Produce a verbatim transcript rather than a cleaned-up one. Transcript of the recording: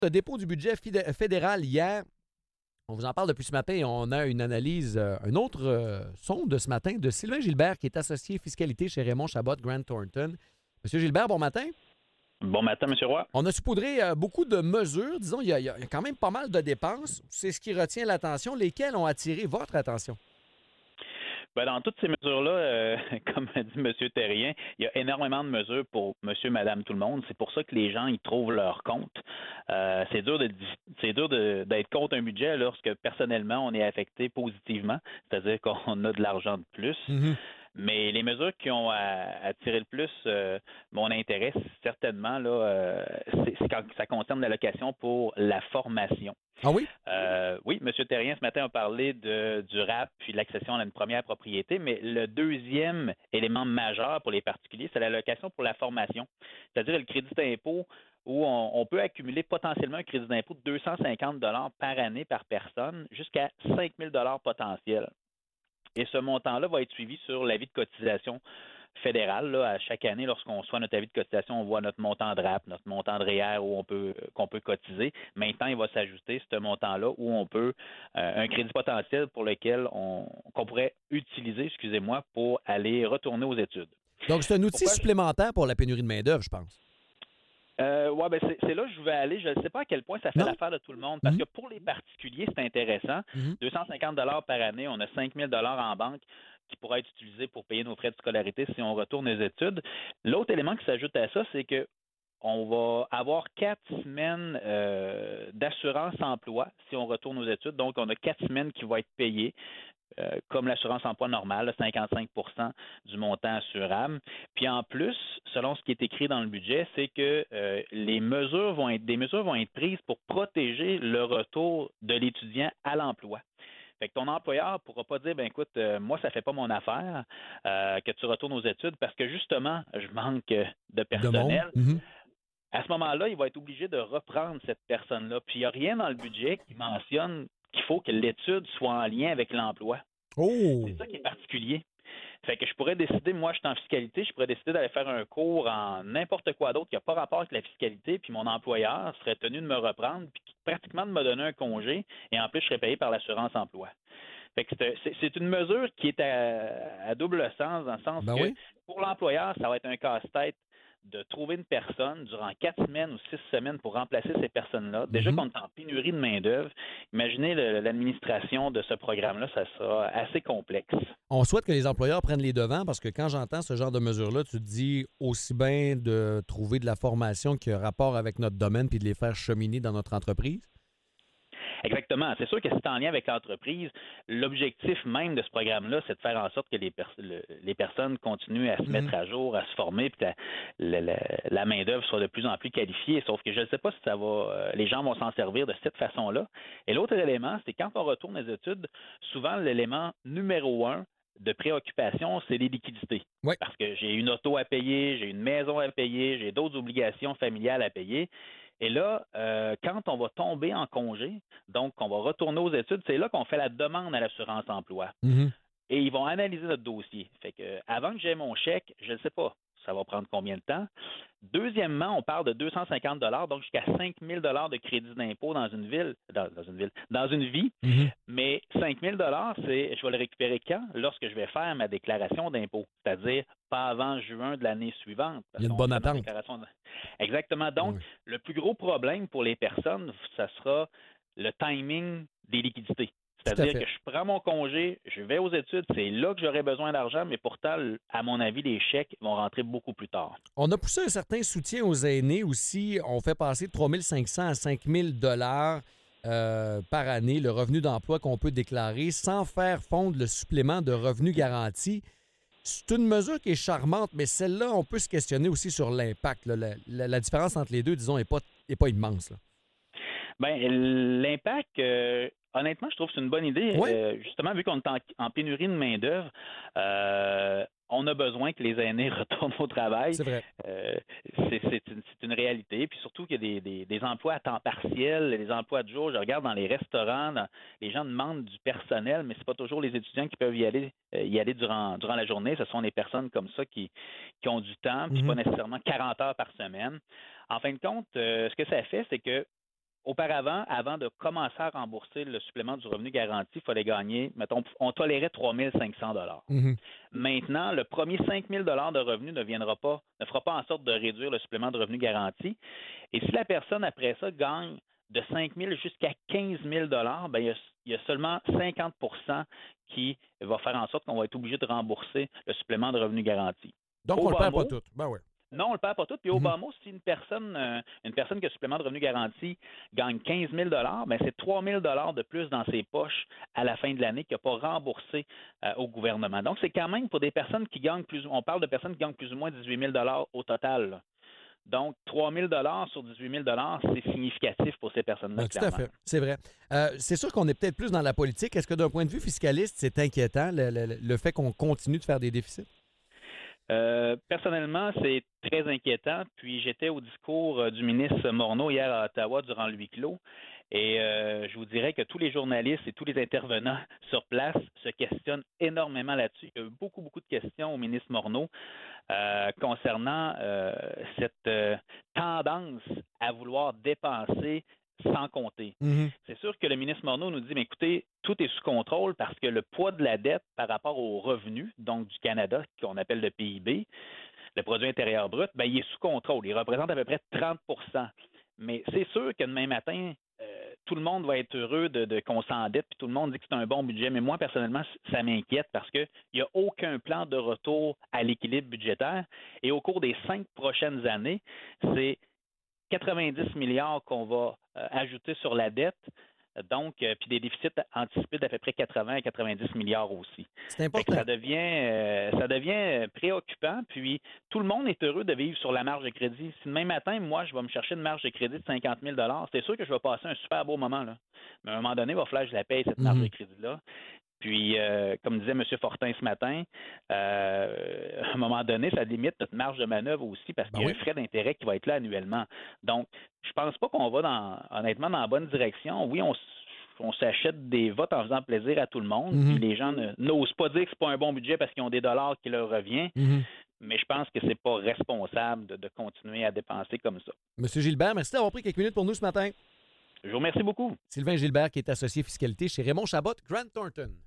Le dépôt du budget fidé- fédéral hier, on vous en parle depuis ce matin et on a une analyse, euh, un autre euh, sonde de ce matin de Sylvain Gilbert, qui est associé fiscalité chez Raymond Chabot Grant Thornton. Monsieur Gilbert, bon matin. Bon matin, M. Roy. On a saupoudré euh, beaucoup de mesures. Disons, il y, a, il y a quand même pas mal de dépenses. C'est ce qui retient l'attention. Lesquelles ont attiré votre attention? Ben, dans toutes ces mesures-là, euh, comme a dit M. Terrien, il y a énormément de mesures pour monsieur, madame, tout le monde. C'est pour ça que les gens y trouvent leur compte. Euh, c'est dur de c'est dur de, d'être contre un budget lorsque personnellement on est affecté positivement, c'est-à-dire qu'on a de l'argent de plus. Mm-hmm. Mais les mesures qui ont a- attiré le plus euh, mon intérêt, certainement, là, euh, c'est, c'est quand ça concerne l'allocation pour la formation. Ah oui? Euh, oui, M. Terrien, ce matin, a parlé de, du R A P puis de l'accession à une première propriété, mais le deuxième élément majeur pour les particuliers, c'est l'allocation pour la formation, c'est-à-dire le crédit d'impôt où on, on peut accumuler potentiellement un crédit d'impôt de deux cent cinquante dollars par année par personne jusqu'à cinq mille dollars potentiels. Et ce montant-là va être suivi sur l'avis de cotisation fédérale. Là, à chaque année, lorsqu'on reçoit notre avis de cotisation, on voit notre montant de R A P, notre montant de R E E R où on peut, qu'on peut cotiser. Maintenant, il va s'ajouter ce montant-là où on peut, euh, un crédit potentiel pour lequel on, qu'on pourrait utiliser, excusez-moi, pour aller retourner aux études. Donc, c'est un outil Pourquoi? supplémentaire pour la pénurie de main-d'œuvre, je pense. Euh, ouais, ben c'est, c'est là que je vais aller. Je ne sais pas à quel point ça fait Non? l'affaire de tout le monde. Parce Mhm. que pour les particuliers, c'est intéressant. Mhm. deux cent cinquante dollars par année, on a cinq mille dollars en banque qui pourraient être utilisés pour payer nos frais de scolarité si on retourne aux études. L'autre élément qui s'ajoute à ça, c'est que on va avoir quatre semaines euh, d'assurance emploi si on retourne aux études. Donc, on a quatre semaines qui vont être payées. Euh, comme l'assurance emploi normale, cinquante-cinq pour cent du montant assurable. Puis en plus, selon ce qui est écrit dans le budget, c'est que euh, les mesures vont être, des mesures vont être prises pour protéger le retour de l'étudiant à l'emploi. Fait que ton employeur ne pourra pas dire, ben écoute, euh, moi, ça ne fait pas mon affaire euh, que tu retournes aux études parce que justement, je manque de personnel. De monde. Mhm. À ce moment-là, il va être obligé de reprendre cette personne-là. Puis il n'y a rien dans le budget qui mentionne qu'il faut que l'étude soit en lien avec l'emploi. Oh! C'est ça qui est particulier. Fait que je pourrais décider, moi, je suis en fiscalité, je pourrais décider d'aller faire un cours en n'importe quoi d'autre qui n'a pas rapport avec la fiscalité, puis mon employeur serait tenu de me reprendre, puis pratiquement de me donner un congé, et en plus, je serais payé par l'assurance emploi. Fait que c'est, c'est, c'est une mesure qui est à, à double sens, dans le sens Ben que oui. pour l'employeur, ça va être un casse-tête de trouver une personne durant quatre semaines ou six semaines pour remplacer ces personnes-là. Déjà Mhm. qu'on est en pénurie de main-d'œuvre, imaginez le- l'administration de ce programme-là, ça sera assez complexe. On souhaite que les employeurs prennent les devants parce que quand j'entends ce genre de mesures-là, tu te dis aussi bien de trouver de la formation qui a rapport avec notre domaine puis de les faire cheminer dans notre entreprise. Exactement. C'est sûr que c'est en lien avec l'entreprise. L'objectif même de ce programme-là, c'est de faire en sorte que les, pers- le- les personnes continuent à se Mhm. mettre à jour, à se former, puis que la, la, la main-d'œuvre soit de plus en plus qualifiée. Sauf que je ne sais pas si ça va, euh, les gens vont s'en servir de cette façon-là. Et l'autre élément, c'est quand on retourne aux études, souvent l'élément numéro un de préoccupation, c'est les liquidités. Oui. Parce que j'ai une auto à payer, j'ai une maison à payer, j'ai d'autres obligations familiales à payer. Et là, euh, quand on va tomber en congé, donc on va retourner aux études, c'est là qu'on fait la demande à l'assurance emploi. Mhm. Et ils vont analyser notre dossier. Fait que, euh, avant que j'ai mon chèque, je ne sais pas, ça va prendre combien de temps. Deuxièmement, on parle de deux cent cinquante dollars, donc jusqu'à cinq mille dollars de crédit d'impôt dans une ville, dans, dans une ville, dans une vie. Mhm. Mais cinq mille dollars, c'est, je vais le récupérer quand? Lorsque je vais faire ma déclaration d'impôt, c'est-à-dire pas avant juin de l'année suivante. Il y a une On bonne fait notre attente. déclaration de- Exactement. Donc, Oui. le plus gros problème pour les personnes, ça sera le timing des liquidités. Tout à C'est-à-dire fait. que je prends mon congé, je vais aux études, c'est là que j'aurai besoin d'argent, mais pourtant, à mon avis, les chèques vont rentrer beaucoup plus tard. On a poussé un certain soutien aux aînés aussi. On fait passer de trois mille cinq cents à cinq mille dollars euh, par année le revenu d'emploi qu'on peut déclarer sans faire fondre le supplément de revenu garanti. C'est une mesure qui est charmante, mais celle-là, on peut se questionner aussi sur l'impact. là. La, la- la différence entre les deux, disons, n'est pas, est pas immense. Là. Ben, l'impact, euh, honnêtement, je trouve que c'est une bonne idée. Ouais. Euh, justement, vu qu'on est en, en pénurie de main-d'œuvre, euh, on a besoin que les aînés retournent au travail. C'est vrai. Euh, c'est, c'est une, c'est une réalité. Puis surtout qu'il y a des, des, des emplois à temps partiel, des emplois de jour. Je regarde dans les restaurants, dans- les gens demandent du personnel, mais c'est pas toujours les étudiants qui peuvent y aller, euh, y aller durant, durant la journée. Ce sont des personnes comme ça qui, qui ont du temps, puis Mhm. pas nécessairement quarante heures par semaine. En fin de compte, euh, ce que ça fait, c'est que Auparavant, avant de commencer à rembourser le supplément du revenu garanti, il fallait gagner, mettons, on tolérait trois mille cinq cents dollars. Mhm. Maintenant, le premier cinq mille dollars de revenu ne viendra pas, ne fera pas en sorte de réduire le supplément de revenu garanti. Et si la personne, après ça, gagne de cinq mille jusqu'à quinze mille dollars, ben, il y a, il y a seulement cinquante pour cent qui va faire en sorte qu'on va être obligé de rembourser le supplément de revenu garanti. Donc, Au on le bas perd pas mot, tout. Ben oui. non, on le perd pas tout. Puis au Mhm. bas mot, si une personne, euh, une personne qui a supplément de revenu garanti gagne quinze mille dollars, ben c'est trois mille dollars de plus dans ses poches à la fin de l'année qu'il n'a pas remboursé euh, au gouvernement. Donc, c'est quand même pour des personnes qui gagnent plus, on parle de personnes qui gagnent plus ou moins dix-huit mille dollars au total, là. Donc, trois mille dollars sur dix-huit mille dollars, c'est significatif pour ces personnes-là, Ben, tout à clairement. fait, c'est vrai. Euh, c'est sûr qu'on est peut-être plus dans la politique. Est-ce que d'un point de vue fiscaliste, c'est inquiétant le, le- le fait qu'on continue de faire des déficits? Euh, personnellement, c'est très inquiétant. Puis j'étais au discours euh, du ministre Morneau hier à Ottawa durant le huis clos. Et euh, je vous dirais que tous les journalistes et tous les intervenants sur place se questionnent énormément là-dessus. Il y a eu beaucoup, beaucoup de questions au ministre Morneau euh, concernant euh, cette euh, tendance à vouloir dépenser sans compter. Mhm. C'est sûr que le ministre Morneau nous dit, mais écoutez, tout est sous contrôle parce que le poids de la dette par rapport aux revenus, donc du Canada, qu'on appelle le P I B, le produit intérieur brut, ben, il est sous contrôle. Il représente à peu près trente pour cent. Mais c'est sûr que demain matin, euh, tout le monde va être heureux de, de qu'on s'endette, puis tout le monde dit que c'est un bon budget. Mais moi, personnellement, ça m'inquiète parce qu'il n'y a aucun plan de retour à l'équilibre budgétaire. Et au cours des cinq prochaines années, c'est quatre-vingt-dix milliards qu'on va euh, ajouter sur la dette. Donc, euh, puis des déficits anticipés d'à peu près quatre-vingts à quatre-vingt-dix milliards aussi. C'est Fait que important. ça devient euh, ça devient préoccupant, puis tout le monde est heureux de vivre sur la marge de crédit. Si demain matin, moi, je vais me chercher une marge de crédit de cinquante mille dollars, c'est sûr que je vais passer un super beau moment, là. Mais à un moment donné, il va falloir que je la paye, cette marge Mhm. de crédit-là. Puis, euh, comme disait M. Fortin ce matin, euh, à un moment donné, ça limite notre marge de manœuvre aussi parce Ben qu'il y a oui. un frais d'intérêt qui va être là annuellement. Donc, je pense pas qu'on va dans, honnêtement dans la bonne direction. Oui, on, s- on s'achète des votes en faisant plaisir à tout le monde. Mhm. Puis les gens ne- n'osent pas dire que c'est pas un bon budget parce qu'ils ont des dollars qui leur reviennent. Mhm. Mais je pense que c'est pas responsable de, de continuer à dépenser comme ça. Monsieur Gilbert, merci d'avoir pris quelques minutes pour nous ce matin. Je vous remercie beaucoup. Sylvain Gilbert, qui est associé fiscalité chez Raymond Chabot, Grant Thornton.